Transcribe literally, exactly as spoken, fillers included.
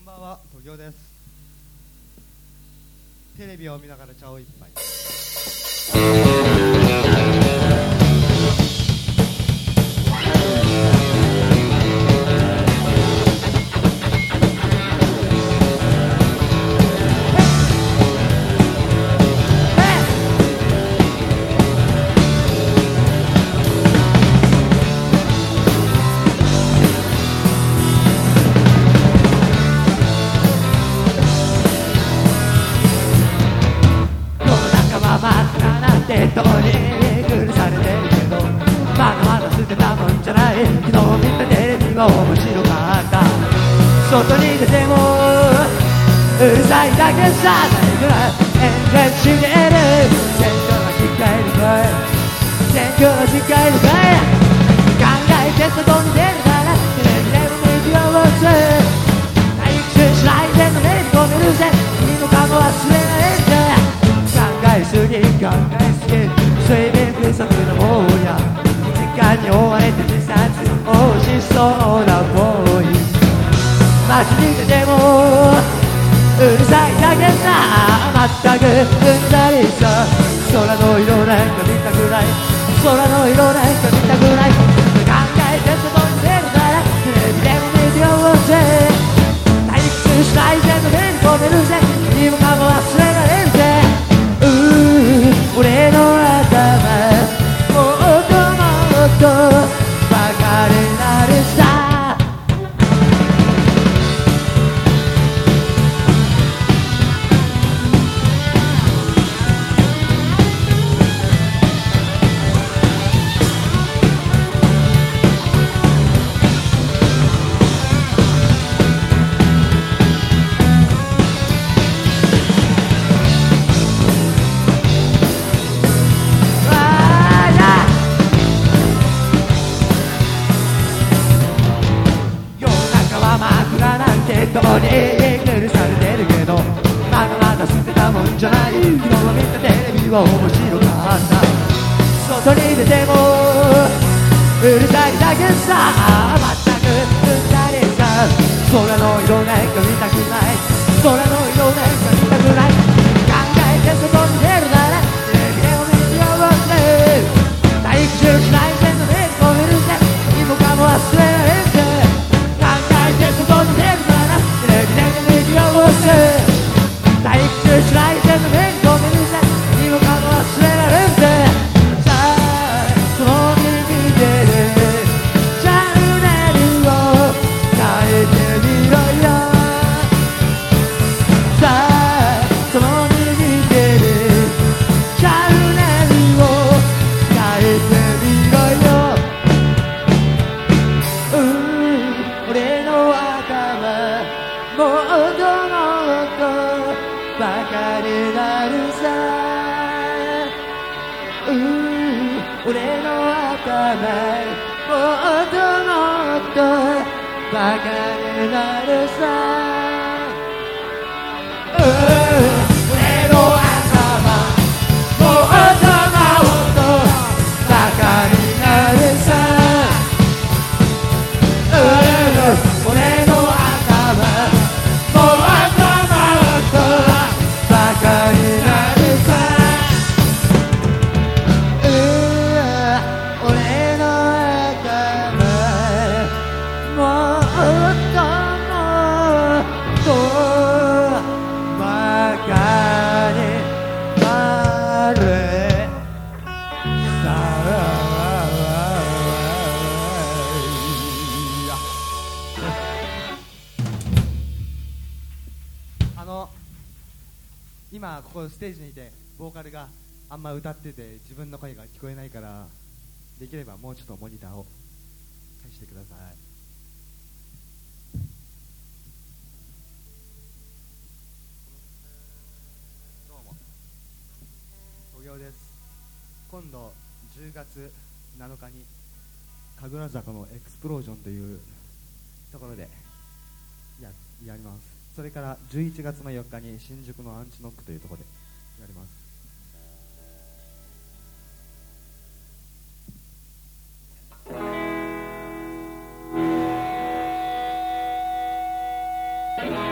んばんは、とぎおです。テレビを見ながら茶を一杯。 どこに許されてるけどまだまだ捨てたもんじゃない。昨日見たテレビは面白かった。外に出てもうるさいだけさないぐらい演説してる。選挙の時間にかい選挙の時間にかい考えて外に出るからテレビでも見てようぜ。体育中しないでのめり込めるぜ。君の顔忘れないんだ。考えすぎ考え睡眠不足の方や時間に追われて自殺をしそうなボーイ。街に出てもうるさいだけさまったくうんざりさ。空の色なんか見たくない。空の色なんか見たくない。考えて外に出るならテレビでも見てようぜ。退屈しないでのめり込めるぜ。今かも忘れられるぜ。うー俺のもっともっとバカになるさ。どこに許されてるけどまだまだ捨てたもんじゃない。昨日見たテレビは面白かった。外に出てもうるさいだけさまったくうんざりさ。空の色なんか見たくない。空の色なんか見たくない。考えて外に出るならテレビでも見てようぜ。退屈しないでのめり込めるぜ。今かも忘れられんぜ。考えて外に出るならテレビでも見てようぜ。退屈しないでのめり込めるぜ。今かも忘れられんぜ。さあその耳でチャンネルを変えてみろよ。さあその耳でチャンネルを変えてみろよ。うー俺の頭もっともっとバカになるさ。うー俺の頭もっともっとバカになるさ。うー俺の頭もっともっとバカになるさ。うー俺の頭もっともっとバカになるさ。うー俺の頭もっともっとバカになるさ。 あの今ここステージにいてボーカルがあんま歌ってて自分の声が聞こえないから、できればもうちょっとモニターを貸してください。どうも、とぎおです。今度じゅうがつなのかに神楽坂のエクスプロージョンというところで や, やります。それからじゅういちがつのよっかに新宿のアンチノックというところでやります。 「